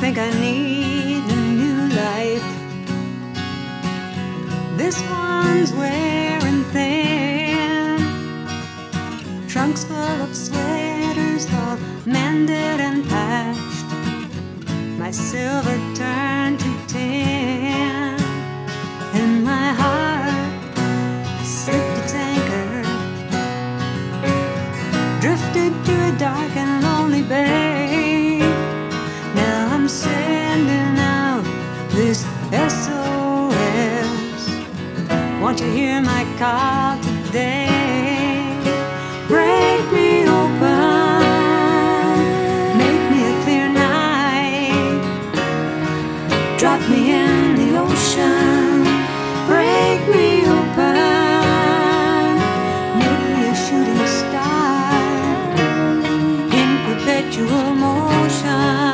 think I need a new life. This one's wearing thin, trunks full of sweaters, all mended and patched. My silver turned to tin, and my heart slipped its anchor, drifted to a dark and lonely bay. Now I'm sending out this SOS. Won't you hear my call today? Break me open, make me a clear night, drop me in the ocean. Break me open, make me a shooting star in perpetual motion.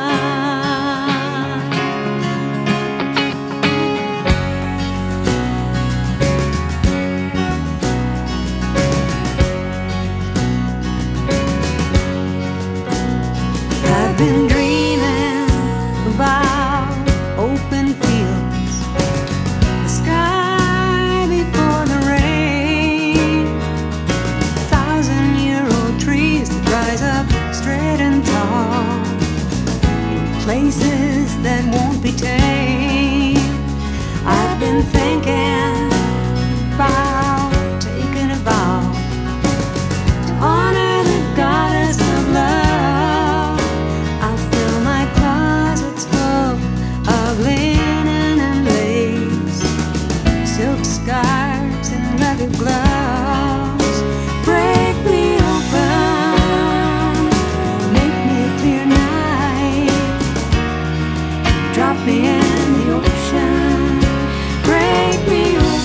I've been dreaming about open fields, the sky before the rain, 1,000-year-old trees that rise up straight and tall in places that won't be tamed. I've been thinking about taking a vow to honor the goddess of love. I'll fill my closets full of linen and lace, silk scarves and leather gloves. Break me open, make me a clear night, drop me in the ocean. Break me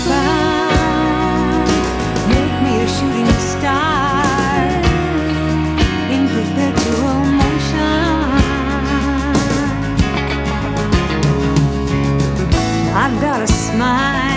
open, make me a shooting star in perpetual motion. I've got a smile